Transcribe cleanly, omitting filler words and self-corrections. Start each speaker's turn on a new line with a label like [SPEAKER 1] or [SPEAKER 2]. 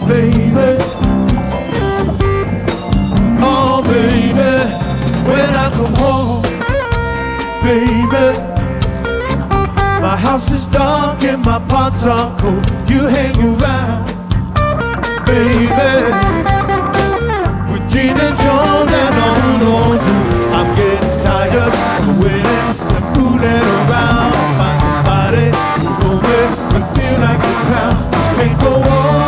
[SPEAKER 1] baby. Oh, baby, when I come home, baby, my house is dark and my pots are cold. You hang around, baby.